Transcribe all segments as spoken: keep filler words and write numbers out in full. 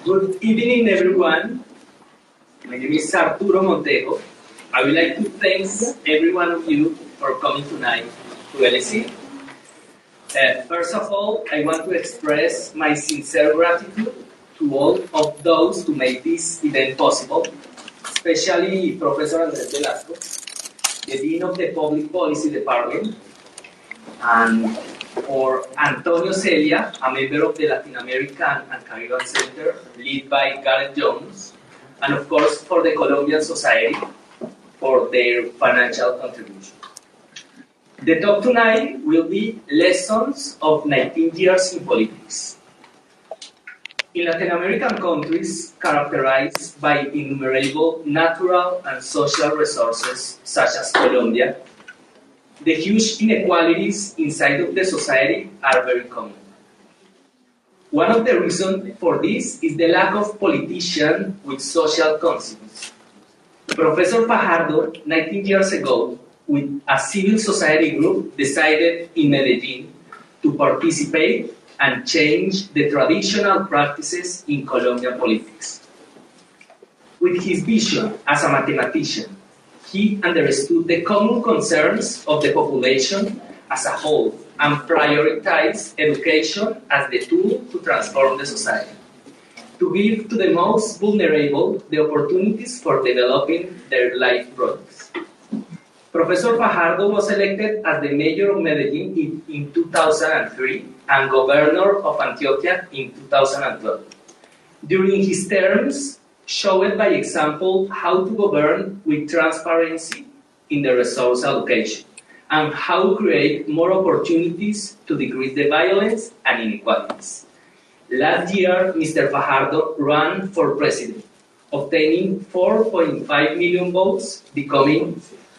Good evening, everyone. My name is Arturo Montejo. I would like to thank every one of you for coming tonight to L S E. Uh, first of all, I want to express my sincere gratitude to all of those who made this event possible, especially Professor Andrés Velasco, the Dean of the Public Policy Department, and for Antonio Celia, a member of the Latin American and Caribbean Center, led by Gareth Jones, and of course for the Colombian Society for their financial contribution. The talk tonight will be Lessons of nineteen years in Politics. In Latin American countries characterized by innumerable natural and social resources, such as Colombia, the huge inequalities inside of the society are very common. One of the reasons for this is the lack of politicians with social conscience. Professor Fajardo, nineteen years ago, with a civil society group, decided in Medellin to participate and change the traditional practices in Colombian politics. With his vision as a mathematician, he understood the common concerns of the population as a whole and prioritized education as the tool to transform the society, to give to the most vulnerable the opportunities for developing their life projects. Professor Fajardo was elected as the mayor of Medellin in, in two thousand three and governor of Antioquia in two thousand twelve. During his terms, showed by example how to govern with transparency in the resource allocation and how to create more opportunities to decrease the violence and inequalities. Last year, Mister Fajardo ran for president, obtaining four point five million votes, becoming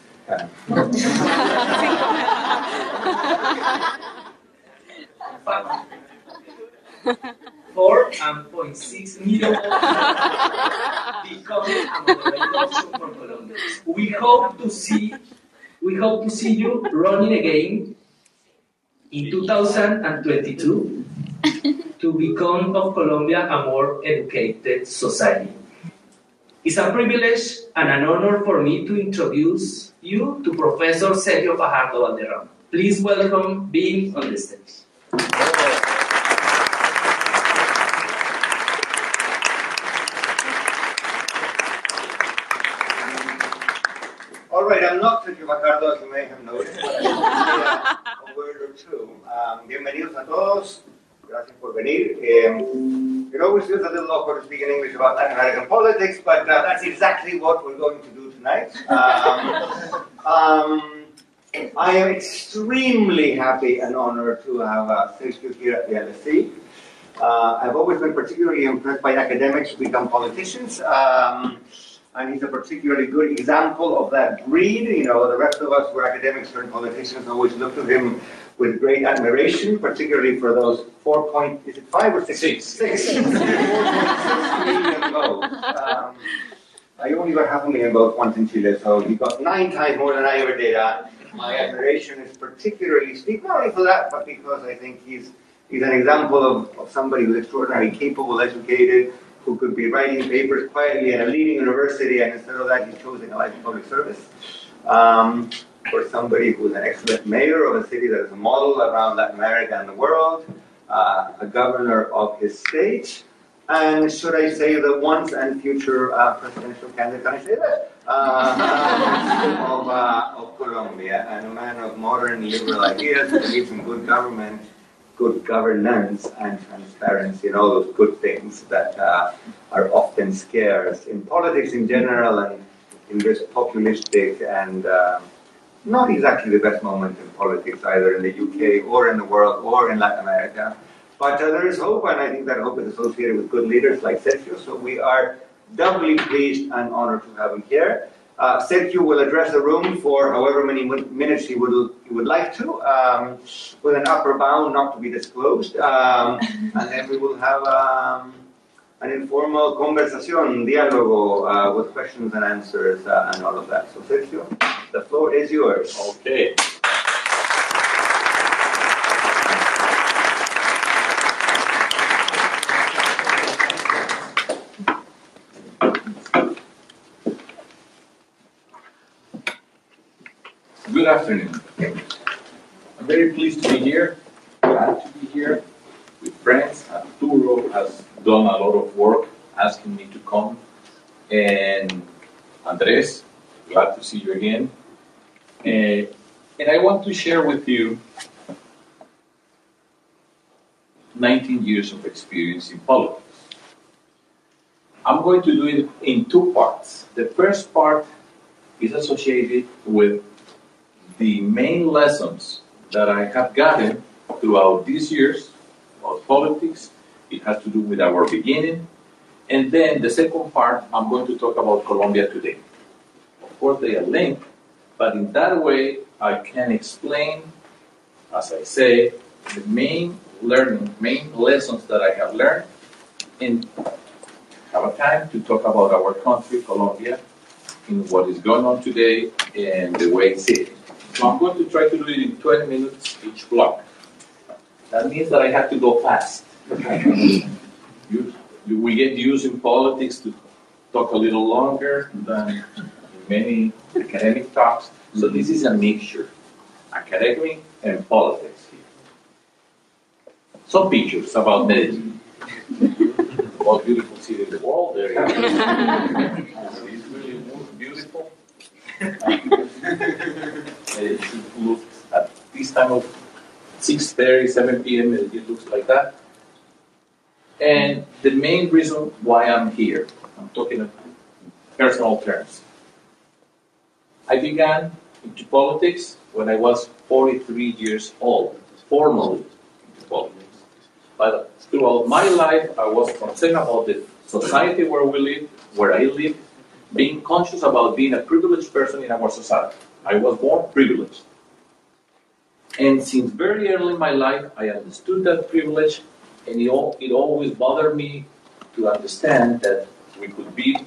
four point six million becoming a moderate option for Colombia. We hope to see we hope to see you running again in two thousand twenty-two to become of Colombia a more educated society. It's a privilege and an honor for me to introduce you to Professor Sergio Fajardo Valderrama. Please welcome being on the stage. All right, I'm not Sergio Fajardo, as you may have noticed, but I will say a word or two. Um, bienvenidos a todos. Gracias por venir. Um, it always feels a little awkward to speak in English about Latin American politics, but uh, that's exactly what we're going to do tonight. Um, um, I am extremely happy and honored to have uh, Sergio here at the L S E. Uh, I've always been particularly impressed by academics who become politicians. Um, And he's a particularly good example of that breed. You know, the rest of us who are academics and politicians always look at him with great admiration, particularly for those four point, is it five or six? Six. Six. four point six million votes. Um, I only got half a million votes once in Chile, so he got nine times more than I ever did. Uh, my admiration is particularly steep, not only for that, but because I think he's he's an example of, of somebody who's extraordinarily capable, educated, who could be writing papers quietly at a leading university, and instead of that, he's choosing a life of public service. Um, for somebody who's an excellent mayor of a city that is a model around Latin America and the world, uh, a governor of his state, and should I say the once and future uh, presidential candidate, can I say that? Uh, of, uh, of Colombia, and a man of modern liberal ideas who believes in good government, good governance and transparency and all those good things that uh, are often scarce in politics in general and in this populistic and uh, not exactly the best moment in politics either in the U K or in the world or in Latin America. But uh, there is hope, and I think that hope is associated with good leaders like Sergio, so we are doubly pleased and honored to have him here. Uh, Sergio will address the room for however many minutes he would he would like to, um, with an upper bound not to be disclosed, um, and then we will have um, an informal conversación, diálogo, uh, with questions and answers uh, and all of that. So Sergio, the floor is yours. Okay. Good afternoon. I'm very pleased to be here, glad to be here with friends. Arturo has done a lot of work asking me to come. And Andres, glad to see you again. Uh, and I want to share with you nineteen years of experience in politics. I'm going to do it in two parts. The first part is associated with the main lessons that I have gotten throughout these years about politics. It has to do with our beginning. And then the second part, I'm going to talk about Colombia today. Of course, they are linked, but in that way, I can explain, as I say, the main learning, main lessons that I have learned, and have a time to talk about our country, Colombia, in what is going on today and the way it's it. So I'm going to try to do it in twenty minutes each block. That means that I have to go fast. you, you, we get used in politics to talk a little longer than many academic talks. So this is a mixture, academic and politics here. Some pictures about Medellin. The most beautiful city in the world. There it is. It's really beautiful. It looks at this time of six thirty, seven p.m. It looks like that. And the main reason why I'm here, I'm talking in personal terms. I began into politics when I was forty-three years old, formally into politics. But throughout my life, I was concerned about the society where we live, where I live, being conscious about being a privileged person in our society. I was born privileged. And since very early in my life, I understood that privilege, and it, all, it always bothered me to understand that we could be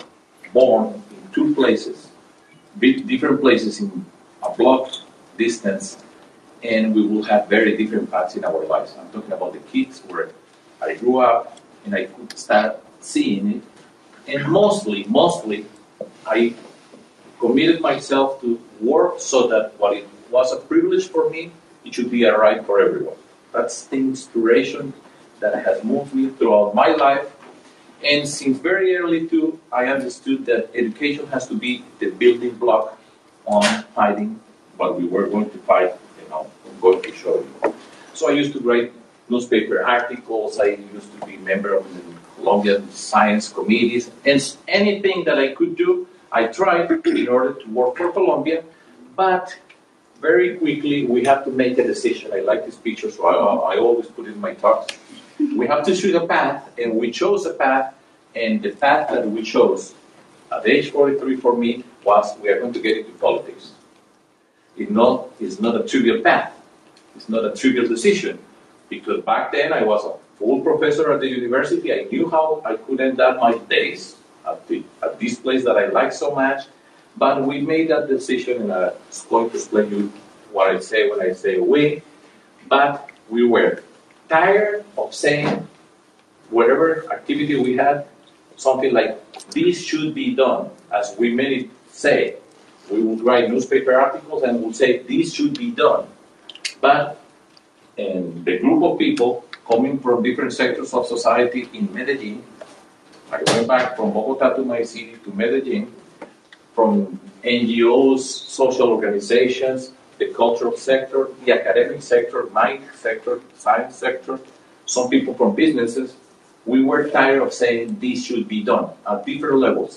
born in two places, different places in a block distance, and we will have very different paths in our lives. I'm talking about the kids where I grew up and I could start seeing it. And mostly, mostly, I committed myself to work so that what it was a privilege for me, it should be a right for everyone. That's the inspiration that has moved me throughout my life. And since very early too, I understood that education has to be the building block on fighting what we were going to fight. You know, I'm going to show you. So I used to write newspaper articles. I used to be a member of the Colombian science committees, and anything that I could do, I tried in order to work for Colombia. But very quickly, we have to make a decision. I like this picture, so I, I always put it in my talks. We have to choose a path, and we chose a path, and the path that we chose at age forty-three for me was we are going to get into politics. It not, it's not a trivial path. It's not a trivial decision, because back then I was a full professor at the university. I knew how I could end up my days at, the, at this place that I like so much. But we made that decision, and I'm going to explain you what I say when I say we. But we were tired of saying whatever activity we had, something like, this should be done. As we many say, we would write newspaper articles and would say, this should be done. But and the group of people coming from different sectors of society in Medellin, I went back from Bogota to my city to Medellin, from N G Os, social organizations, the cultural sector, the academic sector, my sector, science sector, some people from businesses. We were tired of saying this should be done at different levels.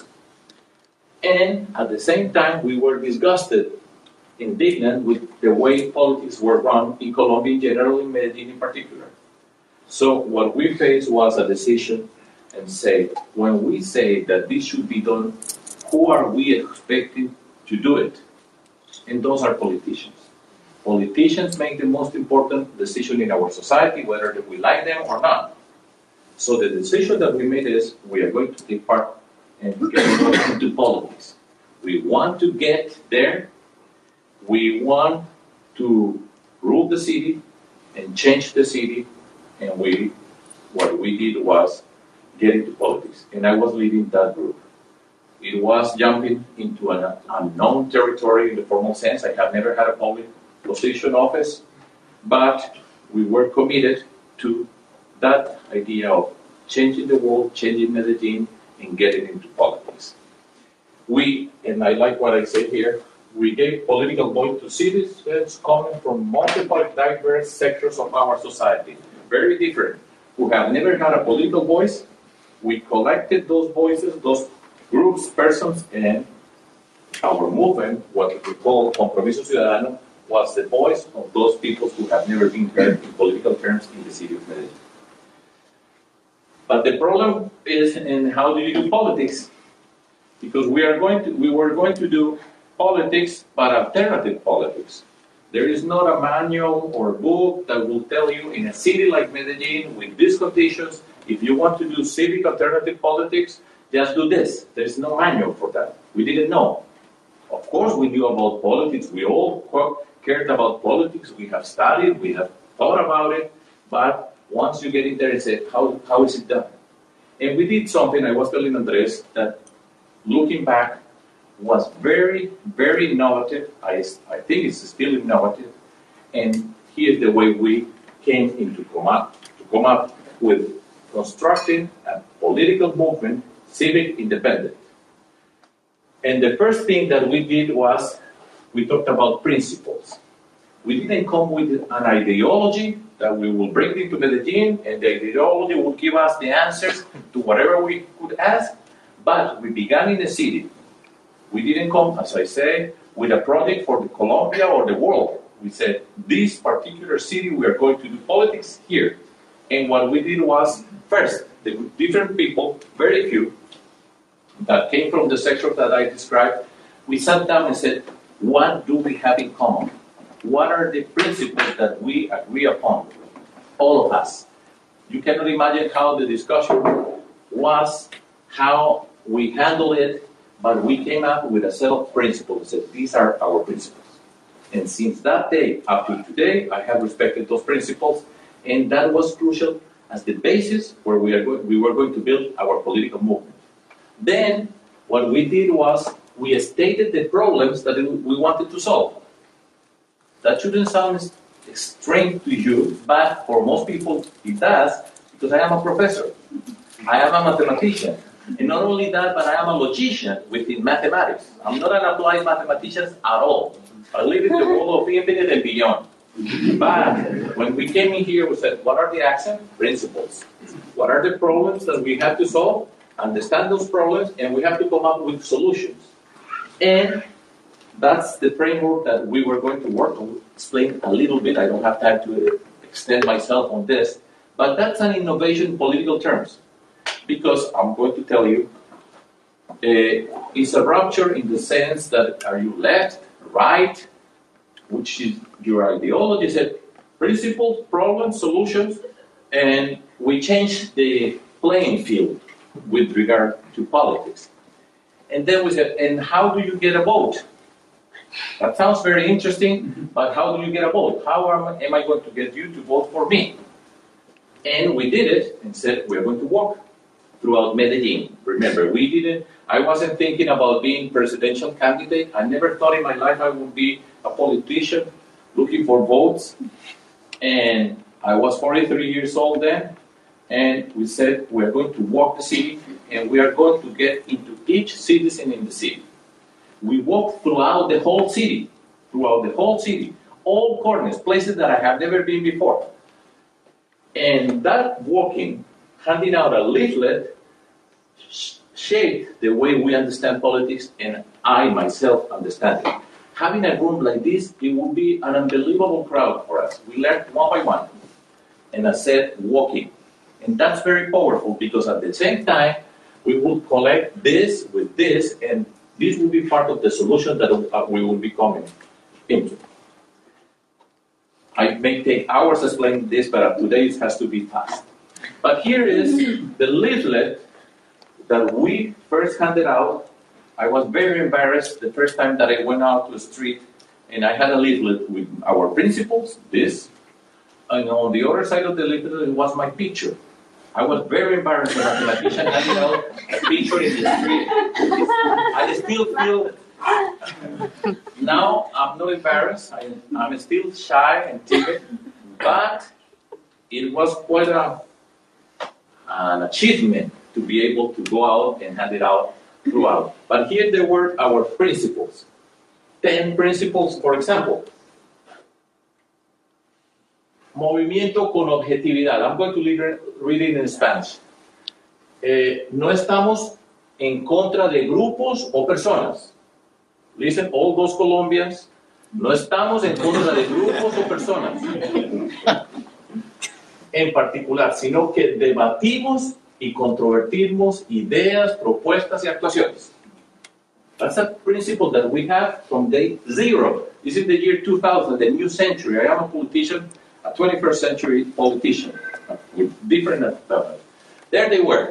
And at the same time, we were disgusted, indignant with the way politics were run in Colombia in general, in Medellin in particular. So what we faced was a decision and say, when we say that this should be done, who are we expecting to do it? And those are politicians. Politicians make the most important decision in our society, whether we like them or not. So the decision that we made is, we are going to take part and get into politics. We want to get there. We want to rule the city and change the city. And we, what we did was get into politics. And I was leading that group. It was jumping into an unknown territory in the formal sense. I have never had a public position office, but we were committed to that idea of changing the world, changing Medellin, and getting into politics. We, and I like what I say here, we gave political voice to citizens coming from multiple diverse sectors of our society, very different, who have never had a political voice. We collected those voices, those groups, persons, and our movement, what we call Compromiso Ciudadano, was the voice of those people who have never been heard in political terms in the city of Medellin. But the problem is in how do you do politics? Because we are going to, we were going to do politics, but alternative politics. There is not a manual or book that will tell you in a city like Medellin with these conditions, if you want to do civic alternative politics, just do this. There is no manual for that. We didn't know. Of course, we knew about politics. We all cared about politics. We have studied. We have thought about it. But once you get in there and say, how, how is it done? And we did something, I was telling Andres, that looking back was very, very innovative. I, I think it's still innovative. And here's the way we came into come up, to come up with constructing a political movement, civic independent. And the first thing that we did was we talked about principles. We didn't come with an ideology that we will bring into Medellin, and the ideology will give us the answers to whatever we could ask, but we began in the city. We didn't come, as I say, with a project for the Colombia or the world. We said, this particular city, we are going to do politics here. And what we did was, first, the different people, very few, that came from the sector that I described, we sat down and said, what do we have in common? What are the principles that we agree upon? All of us. You cannot imagine how the discussion was, how we handled it, but we came up with a set of principles and said, these are our principles. And since that day up to today, I have respected those principles, and that was crucial as the basis where we, are go- we were going to build our political movement. Then, what we did was, we stated the problems that we wanted to solve. That shouldn't sound strange to you, but for most people it does, because I am a professor. I am a mathematician. And not only that, but I am a logician within mathematics. I'm not an applied mathematician at all. I live in the world of infinite and beyond. But when we came in here, we said, what are the action principles? What are the problems that we have to solve? Understand those problems, and we have to come up with solutions. And that's the framework that we were going to work on. Explain a little bit. I don't have time to extend myself on this. But that's an innovation in political terms. Because I'm going to tell you, uh, it's a rupture in the sense that are you left, right, which is your ideology, said principles, problems, solutions, and we changed the playing field with regard to politics. And then we said, and how do you get a vote? That sounds very interesting, but how do you get a vote? How am, am I going to get you to vote for me? And we did it and said, we're going to walk throughout Medellin. Remember, we didn't, I wasn't thinking about being presidential candidate. I never thought in my life I would be a politician looking for votes. And I was forty-three years old then. And we said, we're going to walk the city, and we are going to get into each citizen in the city. We walked throughout the whole city, throughout the whole city, all corners, places that I have never been before. And that walking, handing out a leaflet, sh- shaped the way we understand politics, and I myself understand it. Having a room like this, it would be an unbelievable crowd for us. We learned one by one. And I said, walking. And that's very powerful, because at the same time, we will collect this with this, and this will be part of the solution that we will be coming into. I may take hours explaining this, but today it has to be fast. But here is the leaflet that we first handed out. I was very embarrassed the first time that I went out to the street, and I had a leaflet with our principles, this, and on the other side of the leaflet was my picture. I was very embarrassed as a mathematician handing out a picture in the street. I still feel, now I'm not embarrassed, I, I'm still shy and timid, but it was quite a, an achievement to be able to go out and hand it out throughout. But here there were our principles. Ten principles, for example. Movimiento con objetividad. I'm going to read it in Spanish. Eh, no estamos en contra de grupos o personas. Listen, all those Colombians. No estamos en contra de grupos o personas en particular, sino que debatimos y controvertimos ideas, propuestas y actuaciones. That's a principle that we have from day zero. This is the year two thousand, the new century. I am a politician, a twenty-first century politician with different uh, there they were.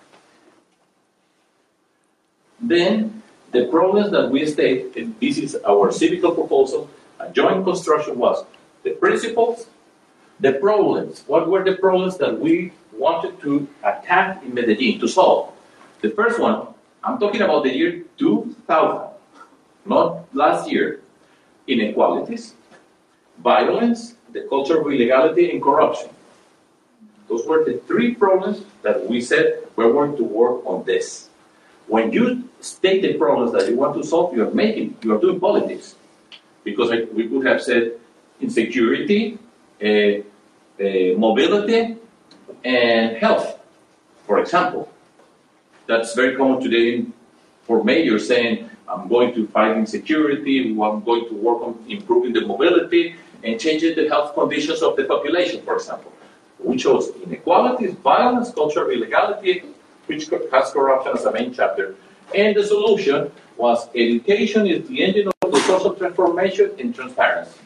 Then the problems that we state, and this is our civical proposal, a joint construction, was the principles, the problems. What were the problems that we wanted to attack in Medellin, to solve? The first one, I'm talking about the year two thousand, not last year. Inequalities, violence, the culture of illegality, and corruption. Those were the three problems that we said we're going to work on this. When you state the problems that you want to solve, you're making, you're doing politics. Because we could have said insecurity, uh, uh, mobility, and health, for example. That's very common today for mayors saying, I'm going to fight insecurity, I'm going to work on improving the mobility and changing the health conditions of the population, for example. We chose inequalities, violence, culture of illegality, which has corruption as a main chapter. And the solution was education is the engine of the social transformation and transparency.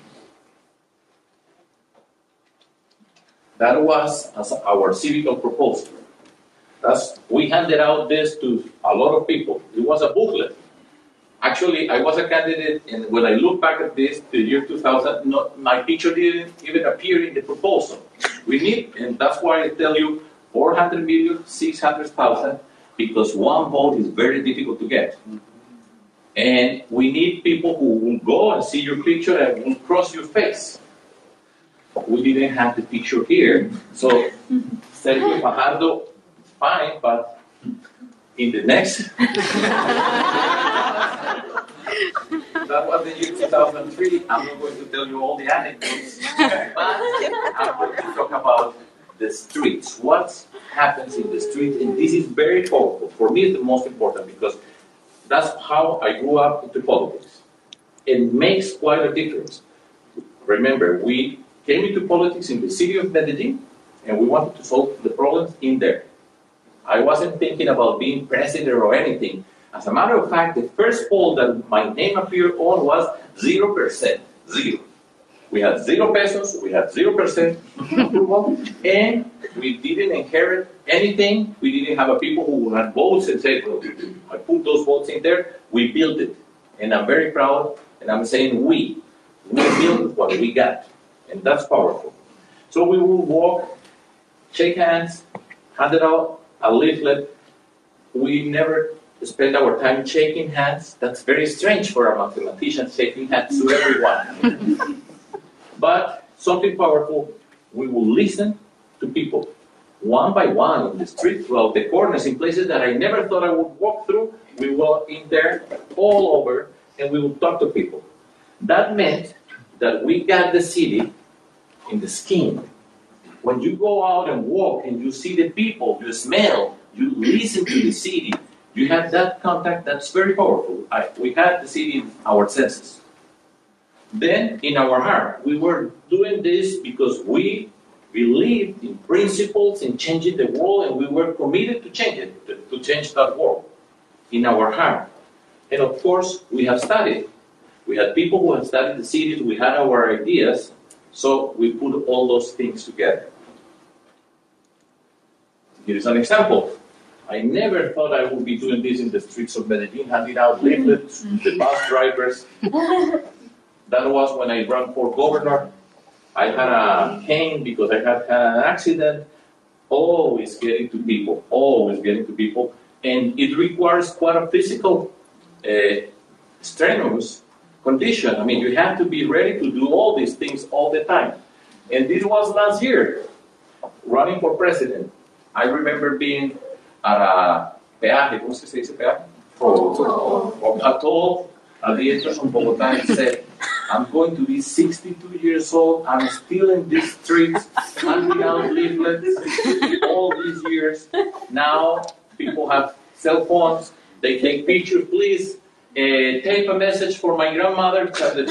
That was as our civical proposal. That's, we handed out this to a lot of people. It was a booklet. Actually, I was a candidate, and when I look back at this, the year two thousand, not, my picture didn't even appear in the proposal. We need, and that's why I tell you, four hundred million, six hundred thousand, because one vote is very difficult to get. And we need people who will go and see your picture and will cross your face. We didn't have the picture here. So, Sergio Fajardo, fine, but in the next... That was the year two thousand three. I'm not going to tell you all the anecdotes, but I'm going to talk about the streets. What happens in the street, and this is very powerful. For me, it's the most important because that's how I grew up into politics. It makes quite a difference. Remember, we came into politics in the city of Medellin, and we wanted to solve the problems in there. I wasn't thinking about being president or anything. As a matter of fact, the first poll that my name appeared on was zero percent. Zero. We had zero pesos, we had zero percent approval, and we didn't inherit anything. We didn't have a people who had votes and said, well, I put those votes in there. We built it. And I'm very proud, and I'm saying we. We built what we got. And that's powerful. So we will walk, shake hands, hand it out, a leaflet. We never spend our time shaking hands. That's very strange for a mathematician, shaking hands to everyone. But something powerful, we will listen to people, one by one in the street, throughout the corners, in places that I never thought I would walk through. We walk in there, all over, and we will talk to people. That meant that we got the city in the skin. When you go out and walk and you see the people, you smell, you listen to the city, you have that contact, that's very powerful. I, we had the city in our senses. Then, in our heart, we were doing this because we believed in principles, in changing the world, and we were committed to change it, to, to change that world in our heart. And of course, we have studied. We had people who had studied the cities, we had our ideas, so we put all those things together. Here is an example. I never thought I would be doing this in the streets of Medellin, handing out leaflets to the bus drivers. That was when I ran for governor. I had a cane because I had had an accident. always getting to people, always getting to people, and it requires quite a physical, uh, strenuous condition. I mean, you have to be ready to do all these things all the time. And this was last year, running for president. I remember being at a peaje, ¿cómo se dice peaje? Oh, a toll at the entrance of Bogotá and said, I'm going to be sixty-two years old, I'm still in these streets, handing out leaflets all these years. Now people have cell phones, they take pictures, please uh, tape a message for my grandmother.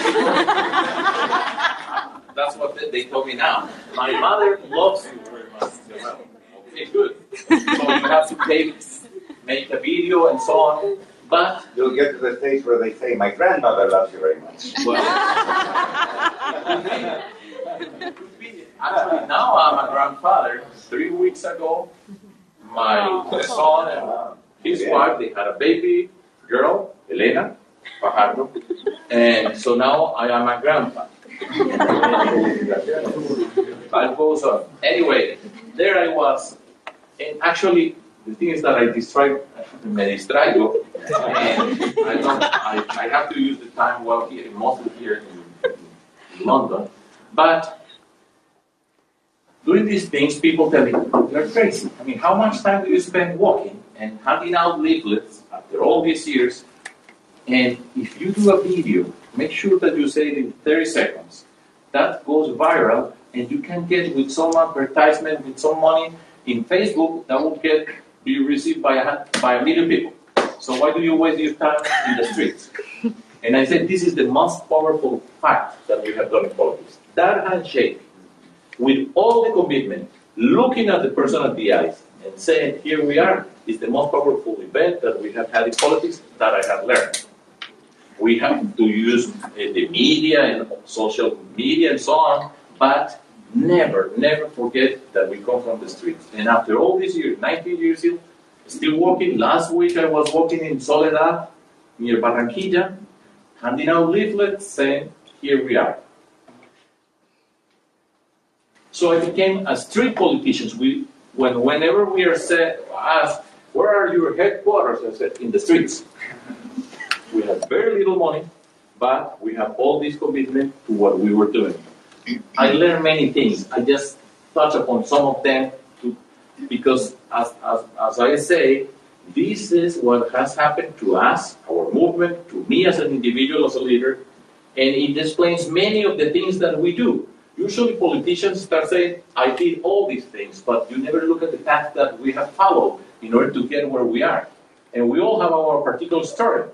That's what they, they told me now. My mother loves you very much. Okay, good. So you have to tape, make a video and so on. But you'll get to the stage where they say, my grandmother loves you very much. Well, actually, now I'm a grandfather. Three weeks ago, my son and his wife, they had a baby girl, Elena Fajardo, and so now I am a grandpa. Life goes on. Anyway, there I was, and actually, the thing is that I distract, me distraigo, and I, don't, I, I have to use the time well here, mostly here in, in London. But doing these things, people tell me, you're crazy. I mean, how much time do you spend walking and handing out leaflets after all these years? And if you do a video, make sure that you say it in thirty seconds. That goes viral, and you can get with some advertisement, with some money in Facebook, that will get be received by a, by a million people. So why do you waste your time in the streets? And I said, this is the most powerful fact that we have done in politics. That handshake, with all the commitment, looking at the person at the eyes and saying, here we are, is the most powerful event that we have had in politics that I have learned. We have to use uh, the media and social media and so on, but never, never forget that we come from the streets. And after all these years, nineteen years old, still walking. Last week I was walking in Soledad, near Barranquilla, handing out leaflets saying, here we are. So I became a street politician. We, when, whenever we are said, asked, where are your headquarters? I said, in the streets. We have very little money, but we have all this commitment to what we were doing. I learned many things. I just touch upon some of them to, because, as, as, as I say, this is what has happened to us, our movement, to me as an individual, as a leader, and it explains many of the things that we do. Usually politicians start saying, I did all these things, but you never look at the path that we have followed in order to get where we are. And we all have our particular story.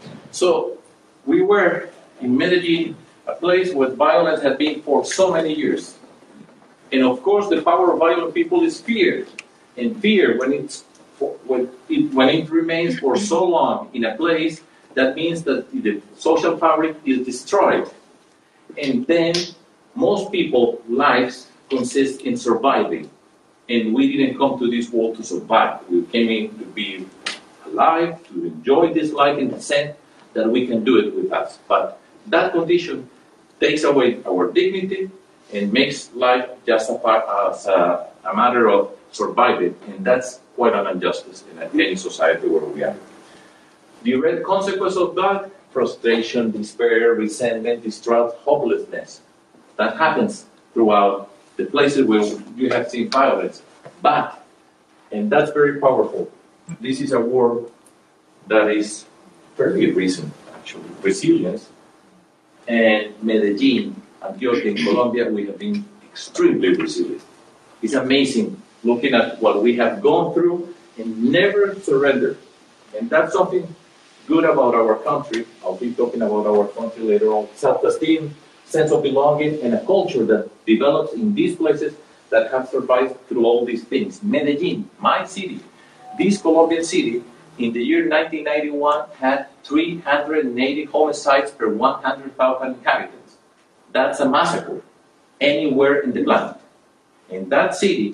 So we were in Medellin, a place where violence had been for so many years. And of course, the power of violent people is fear. And fear, when, it's, when, it, when it remains for so long in a place, that means that the social fabric is destroyed. And then most people's lives consist in surviving. And we didn't come to this world to survive. We came in to be alive, to enjoy this life in the sense that we can do it with us. But that condition takes away our dignity and makes life just a, part, as a, a matter of surviving. And that's quite an injustice in any society where we are. The direct consequence of that, frustration, despair, resentment, distrust, hopelessness. That happens throughout the places where you have seen violence. But, and that's very powerful, this is a word that is fairly recent, actually, resilience. And Medellin, Antioquia, in Colombia, we have been extremely resilient. It's amazing looking at what we have gone through and never surrendered. And that's something good about our country. I'll be talking about our country later on. Self-esteem, sense of belonging, and a culture that develops in these places that have survived through all these things. Medellin, my city, this Colombian city, in the year nineteen ninety-one had three hundred eighty homicides per one hundred thousand inhabitants. That's a massacre anywhere in the planet. And that city,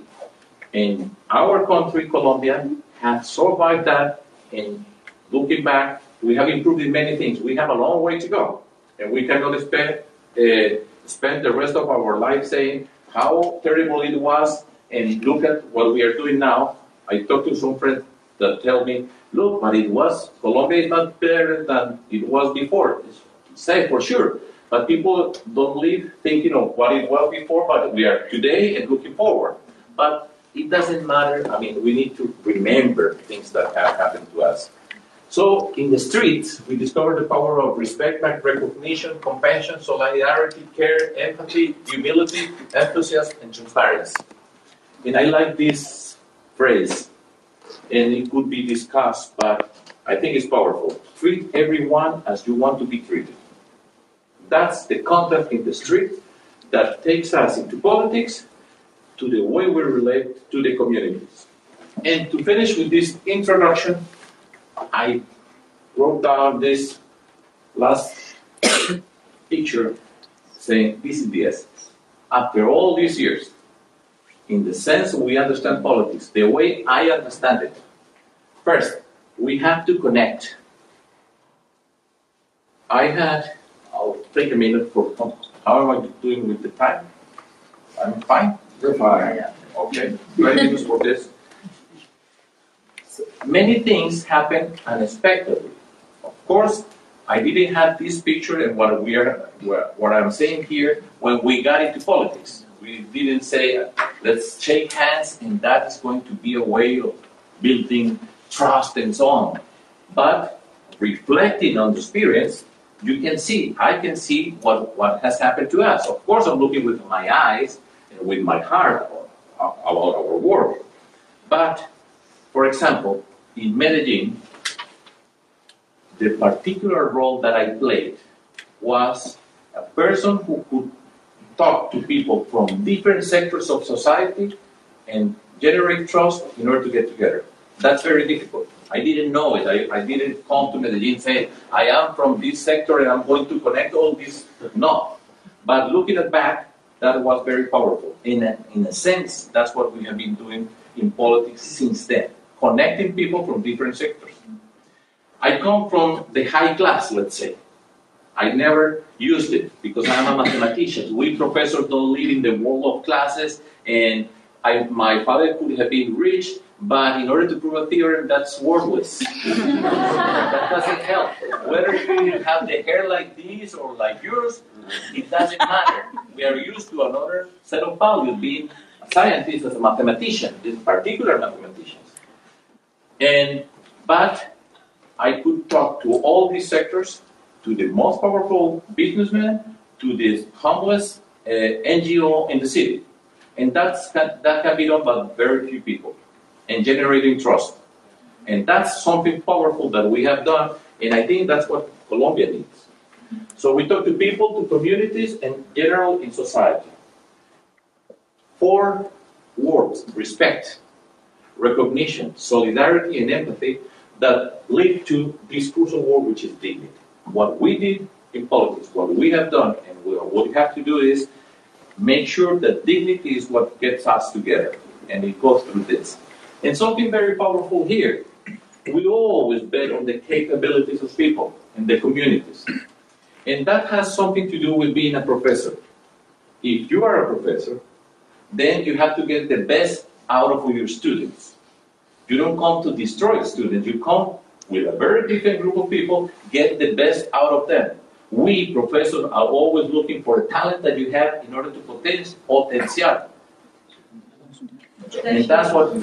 in our country, Colombia, has survived that, and looking back, we have improved in many things. We have a long way to go, and we cannot spend, uh, spend the rest of our life saying how terrible it was and look at what we are doing now. I talked to some friends that tell me, look, but it was, Colombia is not better than it was before. It's safe for sure. But people don't live thinking of what it was before, but we are today and looking forward. But it doesn't matter. I mean, we need to remember things that have happened to us. So in the streets, we discovered the power of respect, recognition, compassion, solidarity, care, empathy, humility, enthusiasm, and transparency. And I like this phrase, and it could be discussed, but I think it's powerful. Treat everyone as you want to be treated. That's the content in the street that takes us into politics, to the way we relate to the communities. And to finish with this introduction, I wrote down this last picture saying this is the essence. After all these years, in the sense we understand politics, the way I understand it, first, we have to connect. I had, I'll take a minute for, how am I doing with the time? I'm fine? You're fine. Okay, ready to for this? So, many things happen unexpectedly. Of course, I didn't have this picture and what we are, what I'm saying here when we got into politics. We didn't say, let's shake hands and that is going to be a way of building trust and so on. But reflecting on the experience, you can see, I can see what, what has happened to us. Of course, I'm looking with my eyes and with my heart about our work. But, for example, in Medellin, the particular role that I played was a person who could talk to people from different sectors of society and generate trust in order to get together. That's very difficult. I didn't know it. I, I didn't come to Medellin saying, I am from this sector and I'm going to connect all this. No. But looking at back, that was very powerful. In a, in a sense, that's what we have been doing in politics since then, connecting people from different sectors. I come from the high class, let's say. I never used it because I'm a mathematician. We professors don't live in the world of classes, and I, my father could have been rich, but in order to prove a theorem, that's worthless. That doesn't help. Whether you have the hair like this or like yours, it doesn't matter. We are used to another set of values, being a scientist as a mathematician, in particular mathematicians. And, but I could talk to all these sectors, to the most powerful businessman, to the humblest uh, N G O in the city. And that's, that, that can be done by very few people, and generating trust. And that's something powerful that we have done, and I think that's what Colombia needs. So we talk to people, to communities, and general in society. Four words: respect, recognition, solidarity, and empathy that lead to this crucial word, which is dignity. What we did in politics, what we have done, and what we have to do is make sure that dignity is what gets us together, and it goes through this. And something very powerful here, we always bet on the capabilities of people and the communities. And that has something to do with being a professor. If you are a professor, then you have to get the best out of your students. You don't come to destroy students, you come with a very different group of people, get the best out of them. We, professors, are always looking for the talent that you have in order to potential. potential. And that's what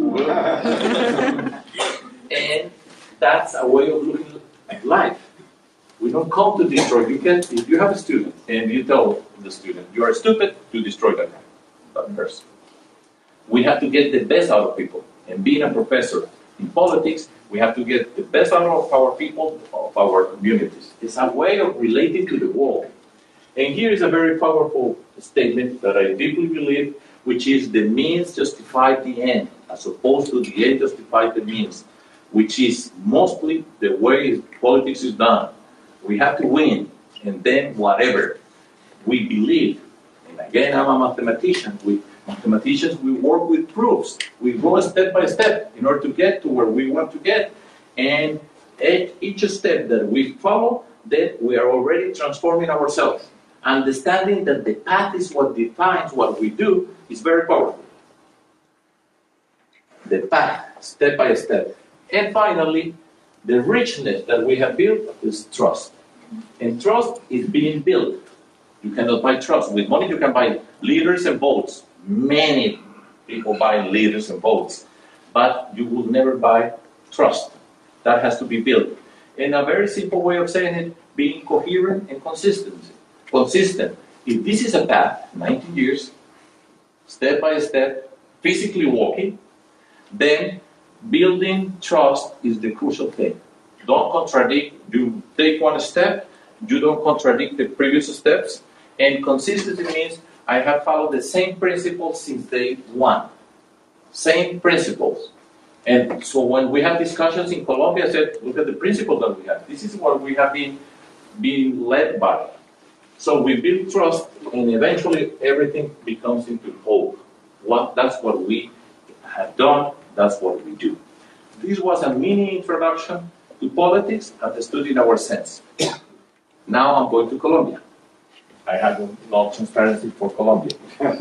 and that's a way of looking at life. We don't come to destroy. You can, if you have a student and you tell the student, you are stupid, to destroy that, that person. We have to get the best out of people. And being a professor in politics, we have to get the best out of our people, of our communities. It's a way of relating to the world. And here is a very powerful statement that I deeply believe, which is the means justify the end, as opposed to the end justify the means, which is mostly the way politics is done. We have to win, and then whatever. We believe, and again, I'm a mathematician, we mathematicians, we work with proofs. We go step by step in order to get to where we want to get. And at each step that we follow, then we are already transforming ourselves. Understanding that the path is what defines what we do is very powerful. the path, step by step. And finally, the richness that we have built is trust. And trust is being built. You cannot buy trust. With money, you can buy leaders and votes. Many people buy leaders and votes. But you will never buy trust. That has to be built. And a very simple way of saying it, being coherent and consistent. Consistent. If this is a path, nineteen years, step by step, physically walking, then building trust is the crucial thing. Don't contradict. You take one step, you don't contradict the previous steps. And consistency means I have followed the same principles since day one. Same principles. And so when we have discussions in Colombia, I said, look at the principle that we have. This is what we have been being led by. So we build trust, and eventually everything becomes into hope. What, that's what we have done. That's what we do. This was a mini introduction to politics and the study in our sense. Now I'm going to Colombia. I have no transparency for Colombia.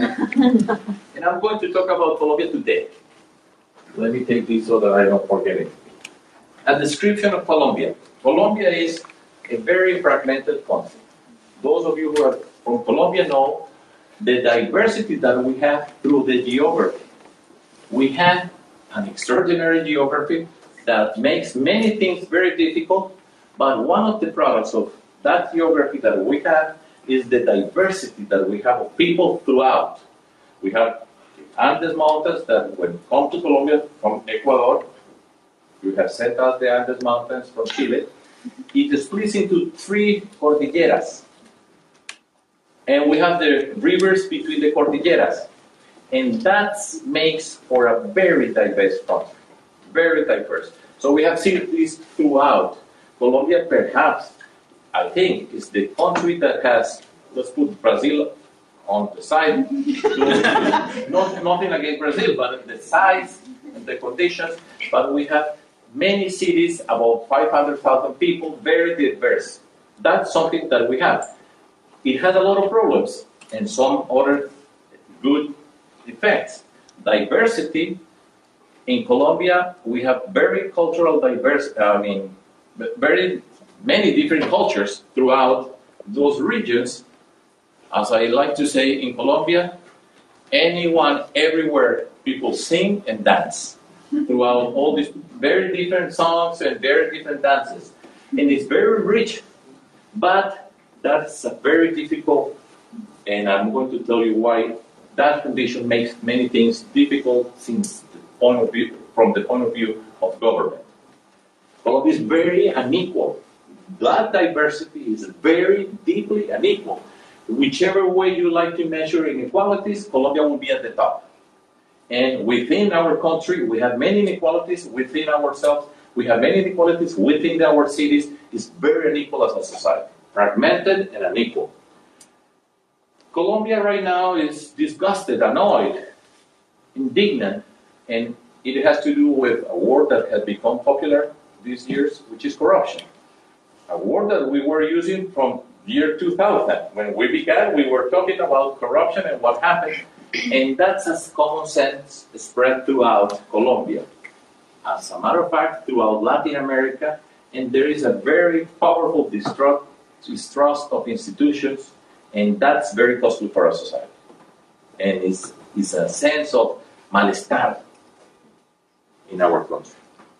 And I'm going to talk about Colombia today. Let me take this so that I don't forget it. A description of Colombia. Colombia is a very fragmented country. Those of you who are from Colombia know the diversity that we have through the geography. We have an extraordinary geography that makes many things very difficult, but one of the products of that geography that we have is the diversity that we have of people throughout. We have the Andes Mountains that when you come to Colombia from Ecuador, you have sent us the Andes Mountains from Chile. It splits into three cordilleras. And we have the rivers between the cordilleras. And that makes for a very diverse country. Very diverse. So we have seen this throughout. Colombia, perhaps, I think, is the country that has, let's put Brazil on the side. Not, nothing against Brazil, but the size and the conditions. But we have many cities, about five hundred thousand people, very diverse. That's something that we have. It has a lot of problems and some other good effects. Diversity. In Colombia, we have very cultural diverse, I mean, very many different cultures throughout those regions. As I like to say in Colombia, anyone, everywhere, people sing and dance throughout all these very different songs and very different dances. And it's very rich, but that's a very difficult, and I'm going to tell you why that condition makes many things difficult since the point of view, from the point of view of government. Colombia is very unequal. That diversity is very deeply unequal. Whichever way you like to measure inequalities, Colombia will be at the top. And within our country, we have many inequalities within ourselves. We have many inequalities within our cities. It's very unequal as a society, fragmented and unequal. Colombia right now is disgusted, annoyed, indignant, and it has to do with a word that has become popular these years, which is corruption. A word that we were using from year two thousand. When we began, we were talking about corruption and what happened, and that's as common sense spread throughout Colombia. As a matter of fact, throughout Latin America, and there is a very powerful distrust, distrust of institutions, and that's very costly for our society. And it's, it's a sense of malestar in our country.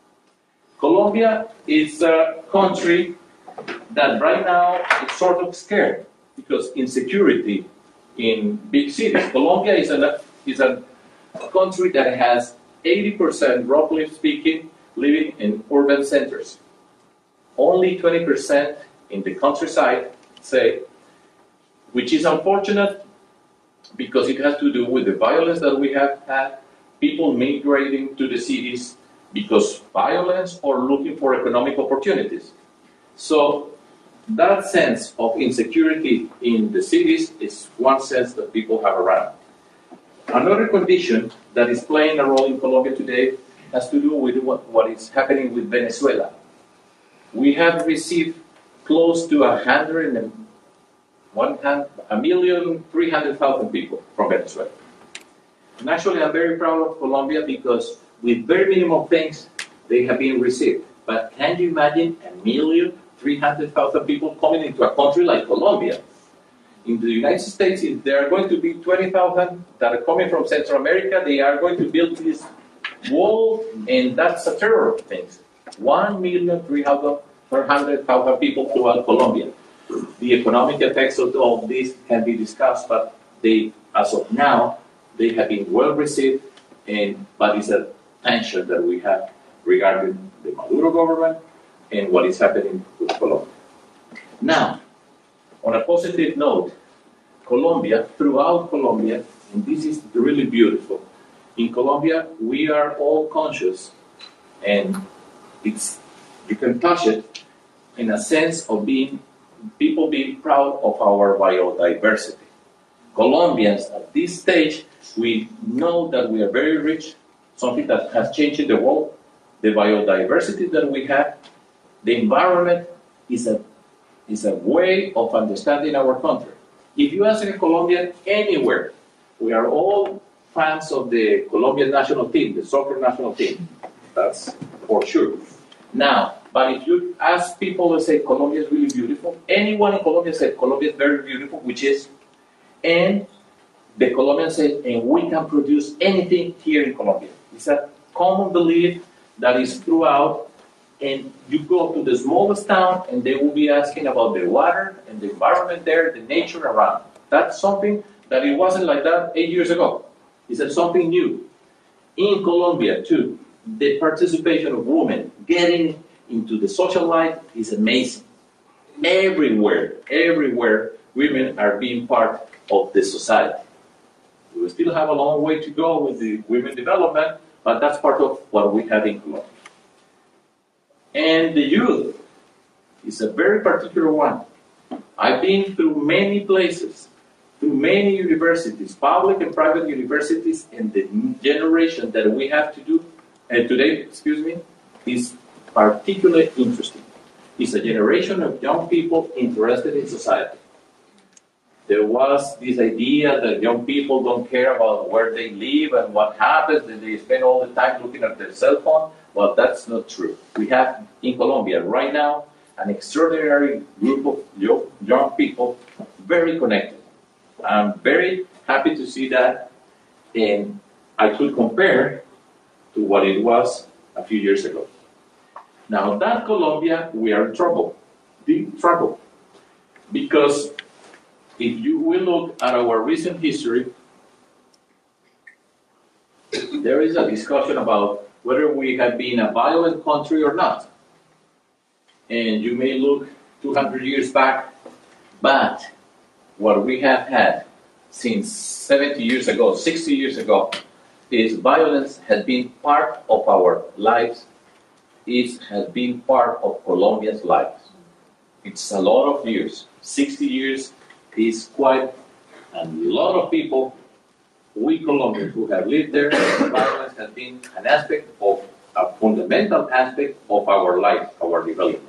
Colombia is a country that right now is sort of scared because insecurity in big cities. Colombia is a, is a country that has eighty percent, roughly speaking, living in urban centers. Only twenty percent in the countryside, say, which is unfortunate because it has to do with the violence that we have had, people migrating to the cities because violence or looking for economic opportunities. So that sense of insecurity in the cities is one sense that people have around. Another condition that is playing a role in Colombia today has to do with what, what is happening with Venezuela. We have received close to a hundred and one a million three hundred thousand people from Venezuela. And actually, I'm very proud of Colombia because with very minimum things, they have been received. But can you imagine a million, three hundred thousand people coming into a country like Colombia? In the United States, if there are going to be twenty thousand that are coming from Central America, they are going to build this wall, and that's a terror thing. One million, three hundred thousand people throughout Colombia. The economic effects of all this can be discussed, but they, as of now, they have been well received, and but it's a tension that we have regarding the Maduro government and what is happening with Colombia. Now, on a positive note, Colombia, throughout Colombia, and this is really beautiful, in Colombia we are all conscious, and it's you can touch it in a sense of being people being proud of our biodiversity. Colombians at this stage, we know that we are very rich, something that has changed in the world. The biodiversity that we have, the environment is a is a way of understanding our country. If you ask a Colombian anywhere, we are all fans of the Colombian national team, the soccer national team. That's for sure. Now, but if you ask people who say Colombia is really beautiful, anyone in Colombia said Colombia is very beautiful, which is, and the Colombian said, and we can produce anything here in Colombia. It's a common belief that is throughout, and you go to the smallest town and they will be asking about the water and the environment there, the nature around. That's something that it wasn't like that eight years ago. It's something new. In Colombia too, the participation of women getting into the social life is amazing. Everywhere, everywhere, women are being part of the society. We still have a long way to go with the women development, but that's part of what we have in Colombia. And the youth is a very particular one. I've been through many places, through many universities, public and private universities, and the generation that we have to do, and today, excuse me, is particularly interesting. It's a generation of young people interested in society. There was this idea that young people don't care about where they live and what happens, that they spend all the time looking at their cell phone. Well, that's not true. We have in Colombia right now an extraordinary group of young people, very connected. I'm very happy to see that, and I could compare to what it was a few years ago. Now, that Colombia, we are in trouble, deep trouble, because if you will look at our recent history, there is a discussion about whether we have been a violent country or not. And you may look two hundred years back, but what we have had since seventy years ago, sixty years ago, is violence has been part of our lives. It has been part of Colombia's lives. It's a lot of years. sixty years is quite a lot of people. We Colombians who have lived there, violence has been an aspect of, a fundamental aspect of our life, our development.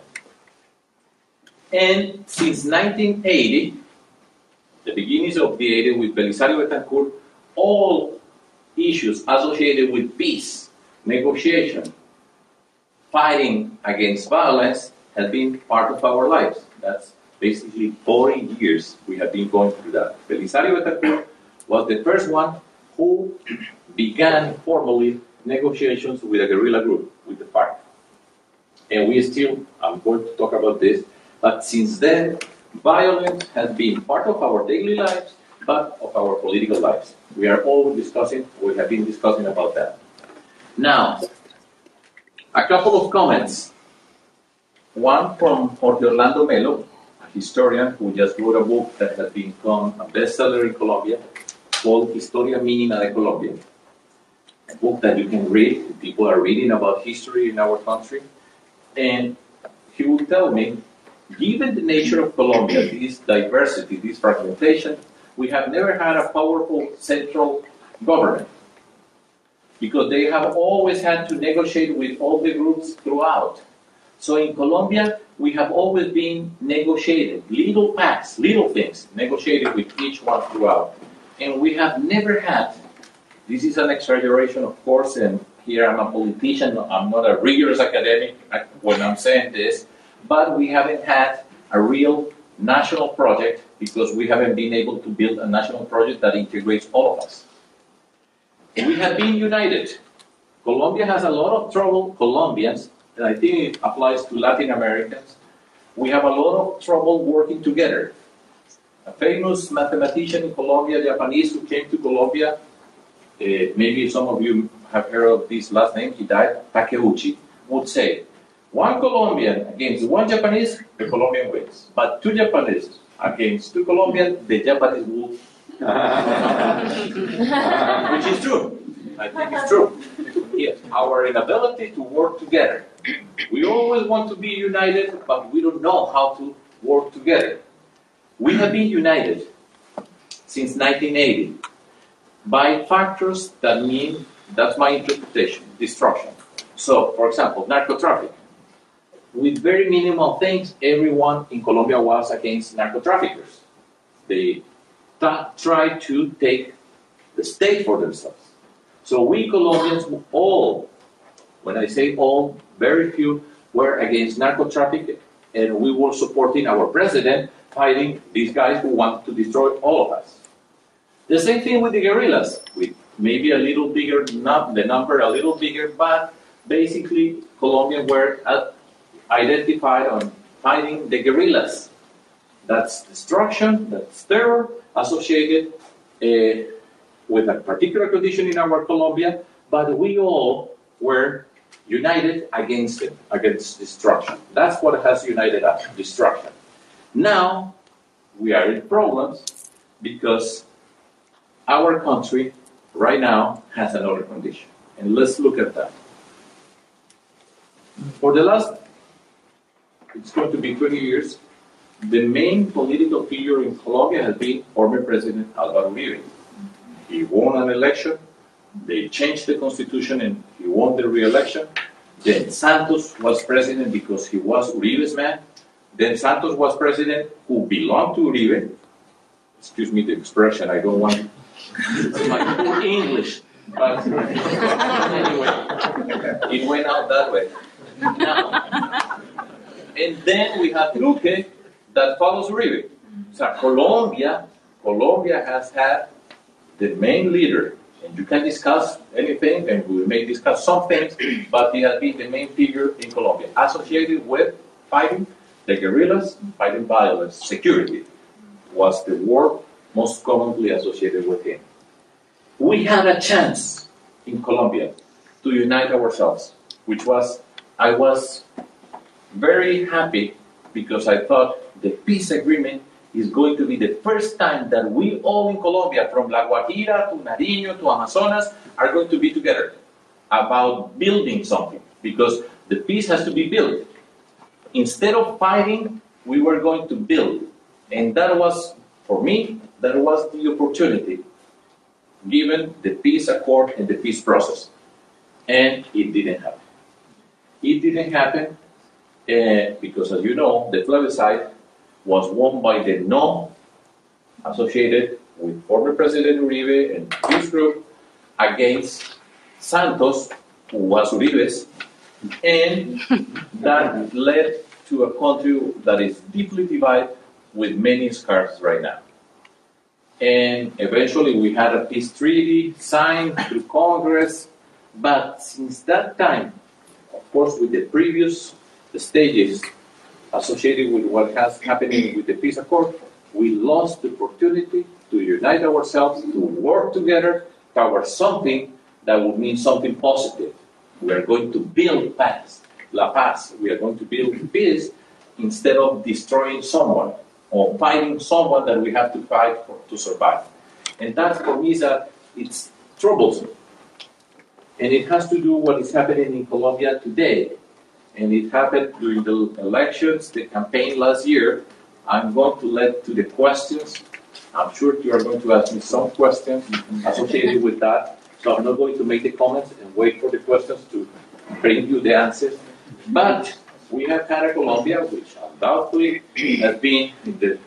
And since nineteen eighty, the beginnings of the eighties with Belisario Betancourt, all issues associated with peace, negotiation, fighting against violence has been part of our lives. That's basically forty years we have been going through that. Belisario Betancourt was the first one who began formally negotiations with a guerrilla group, with the FARC. And we still, I'm going to talk about this, but since then, violence has been part of our daily lives, but of our political lives. We are all discussing, we have been discussing about that. Now, a couple of comments. One from Jorge Orlando Melo, a historian who just wrote a book that has become a bestseller in Colombia called Historia Mínima de Colombia. A book that you can read. People are reading about history in our country. And he will tell me, given the nature of Colombia, this diversity, this fragmentation, we have never had a powerful central government because they have always had to negotiate with all the groups throughout. So in Colombia, we have always been negotiating, little pacts, little things, negotiated with each one throughout. And we have never had, this is an exaggeration of course, and here I'm a politician, I'm not a rigorous academic when I'm saying this, but we haven't had a real national project because we haven't been able to build a national project that integrates all of us. We have been united. Colombia has a lot of trouble, Colombians, and I think it applies to Latin Americans. We have a lot of trouble working together. A famous mathematician in Colombia, Japanese, who came to Colombia, uh, maybe some of you have heard of this last name, he died, Takeuchi, would say, one Colombian against one Japanese, the Colombian wins. But two Japanese against two Colombians, the Japanese will. Which is true. I think it's true. Yes, our inability to work together. We always want to be united, but we don't know how to work together. We have been united since nineteen eighty by factors that mean, that's my interpretation, destruction. So, for example, narco-trafficking. With very minimal things, everyone in Colombia was against narco-traffickers. They th- tried to take the state for themselves. So we Colombians all, when I say all, very few were against narco-trafficking, and we were supporting our president fighting these guys who wanted to destroy all of us. The same thing with the guerrillas, with maybe a little bigger, not the number a little bigger, but basically Colombians were uh, identified on fighting the guerrillas. That's destruction, that's terror associated uh, with a particular condition in our Colombia, but we all were united against it, against destruction. That's what has united us, destruction. Now, we are in problems because our country right now has another condition. And let's look at that. For the last, it's going to be twenty years, the main political figure in Colombia has been former President Álvaro Uribe. He won an election, they changed the constitution and he won the re-election. Then Santos was president because he was Uribe's man. Then Santos was president who belonged to Uribe. Excuse me the expression, I don't want my poor English. But anyway, it went out that way. Now, and then we have Duque that follows Uribe. So Colombia, Colombia has had the main leader, and you can discuss anything, and we may discuss some things, but he has been the main figure in Colombia, associated with fighting the guerrillas, fighting violence. Security was the word most commonly associated with him. We had a chance in Colombia to unite ourselves, which was, I was very happy because I thought the peace agreement is going to be the first time that we all in Colombia, from La Guajira to Nariño to Amazonas, are going to be together about building something, because the peace has to be built. Instead of fighting, we were going to build. And that was, for me, that was the opportunity, given the peace accord and the peace process. And it didn't happen. It didn't happen uh, because, as you know, the plebiscite was won by the no associated with former President Uribe and his group against Santos, who was Uribe's, and that led to a country that is deeply divided with many scars right now. And eventually we had a peace treaty signed through Congress, but since that time, of course, with the previous stages associated with what has happening with the peace accord, we lost the opportunity to unite ourselves, to work together towards something that would mean something positive. We are going to build paz, la paz. We are going to build peace instead of destroying someone or fighting someone that we have to fight for, to survive. And that, for me, is that it's troublesome. And it has to do with what is happening in Colombia today. And it happened during the elections, the campaign last year. I'm going to let to the questions. I'm sure you are going to ask me some questions associated with that. So I'm not going to make the comments and wait for the questions to bring you the answers. But we have had a Colombia which undoubtedly has been in, the,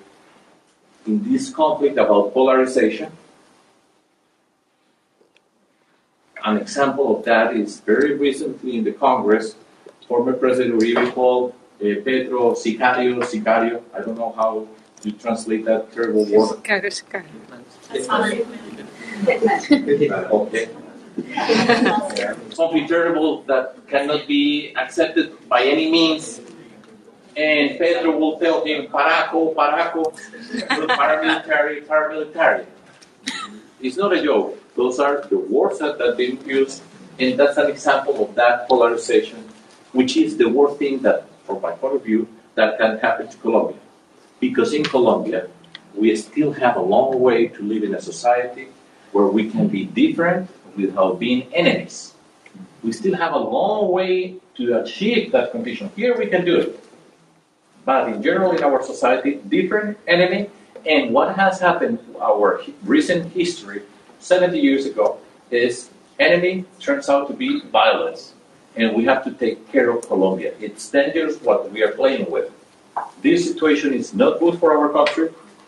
in this conflict about polarization. an example of that is very recently in the Congress, former President Uribe called uh, Pedro Sicario, Sicario, I don't know how you translate that terrible word. Sicario, Sicario. Okay. Something terrible that cannot be accepted by any means. And Pedro will tell him, Paraco, Paraco, paramilitary, paramilitary. It's not a joke. Those are the words that are being used, and that's an example of that polarization, which is the worst thing that, from my point of view, that can happen to Colombia. Because in Colombia, we still have a long way to live in a society where we can be different without being enemies. We still have a long way to achieve that condition. Here we can do it. But in general, in our society, different enemy. And what has happened to our recent history, seventy years ago, is enemy turns out to be violence. And we have to take care of Colombia. It's dangerous what we are playing with. This situation is not good for our country.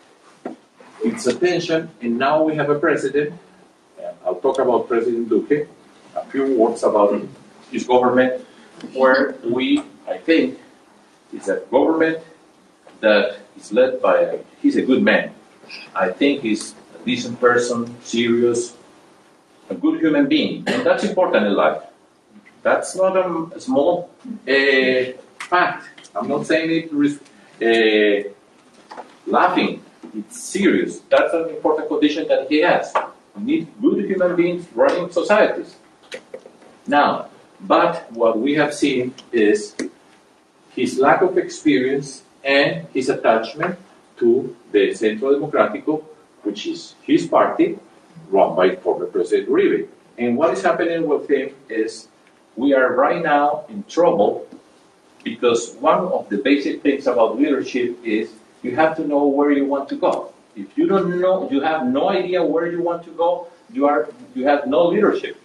It's a tension, and now we have a president. I'll talk about President Duque, a few words about his government, where we, I think, it's a government that is led by, a, he's a good man. I think he's a decent person, serious, a good human being, and that's important in life. That's not a, a small uh, fact. I'm not saying it uh, laughing. It's serious. That's an important condition that he has. We need good human beings running societies. Now, but what we have seen is his lack of experience and his attachment to the Centro Democrático, which is his party, run by former President Uribe. And what is happening with him is we are right now in trouble because one of the basic things about leadership is you have to know where you want to go. If you don't know, you have no idea where you want to go, you are you have no leadership.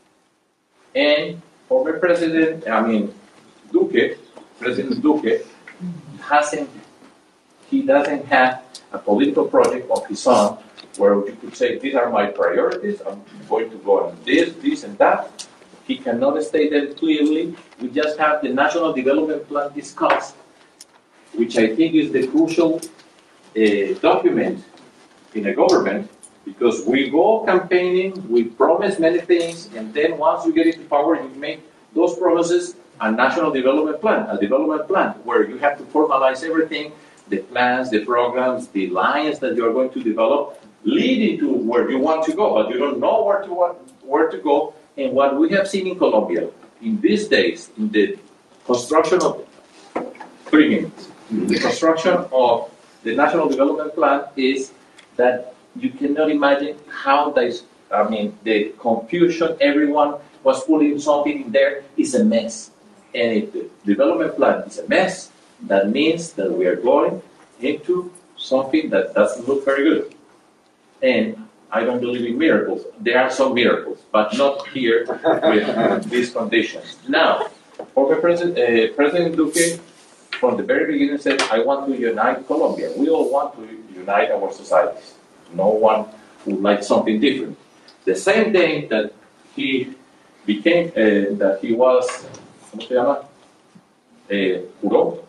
And former President, I mean, Duque, President Duque, hasn't, he doesn't have a political project of his own where you could say, these are my priorities, I'm going to go on this, this, and that. He cannot state them clearly. We just have the National Development Plan discussed, which I think is the crucial uh, document in a government, because we go campaigning, we promise many things, and then once you get into power, you make those promises a national development plan, a development plan, where you have to formalize everything, the plans, the programs, the lines that you are going to develop, leading to where you want to go, but you don't know where to, where to go. And what we have seen in Colombia, in these days, in the construction of, three minutes, the construction of the National Development Plan is that you cannot imagine how this, I mean, the confusion, everyone was putting something in there, is a mess. And if the development plan is a mess, that means that we are going into something that doesn't look very good. And I don't believe in miracles. There are some miracles, but not here with these conditions. Now, former President, uh, President Duque, from the very beginning said, I want to unite Colombia. We all want to unite our societies. No one would like something different. The same day that he became, uh, that he was, ¿cómo se llama? Uh, juró?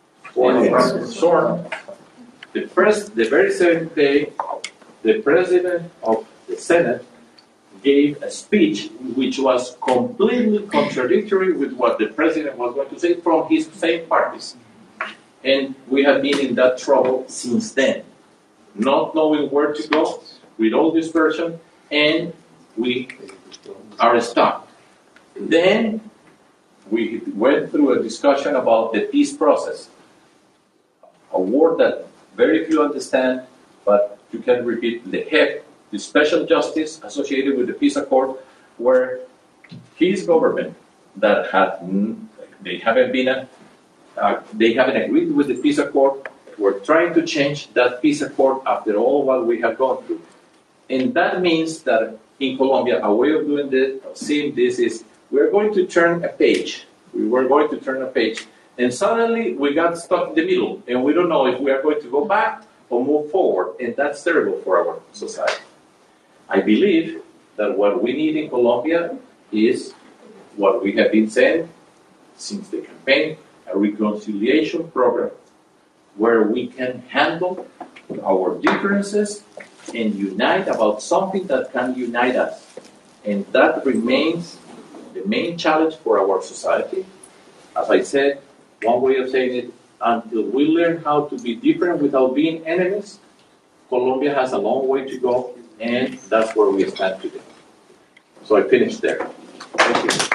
Sworn. The, first, the very same day, the president of the Senate gave a speech which was completely contradictory with what the president was going to say from his same parties. And we have been in that trouble since then, not knowing where to go with all this version, and we are stuck. Then we went through a discussion about the peace process, a word that very few understand, but you can repeat the H E C, the special justice associated with the peace accord, where his government that had, they haven't been, a, uh, they haven't agreed with the peace accord, we're trying to change that peace accord after all what we have gone through. And that means that in Colombia, a way of doing this, of seeing this is, we're going to turn a page. We were going to turn a page. And suddenly we got stuck in the middle, and we don't know if we are going to go back or move forward, and that's terrible for our society. I believe that what we need in Colombia is what we have been saying since the campaign, a reconciliation program where we can handle our differences and unite about something that can unite us. And that remains the main challenge for our society. As I said, one way of saying it, until we learn how to be different without being enemies, Colombia has a long way to go, and that's where we stand today. So I finished there. Thank you.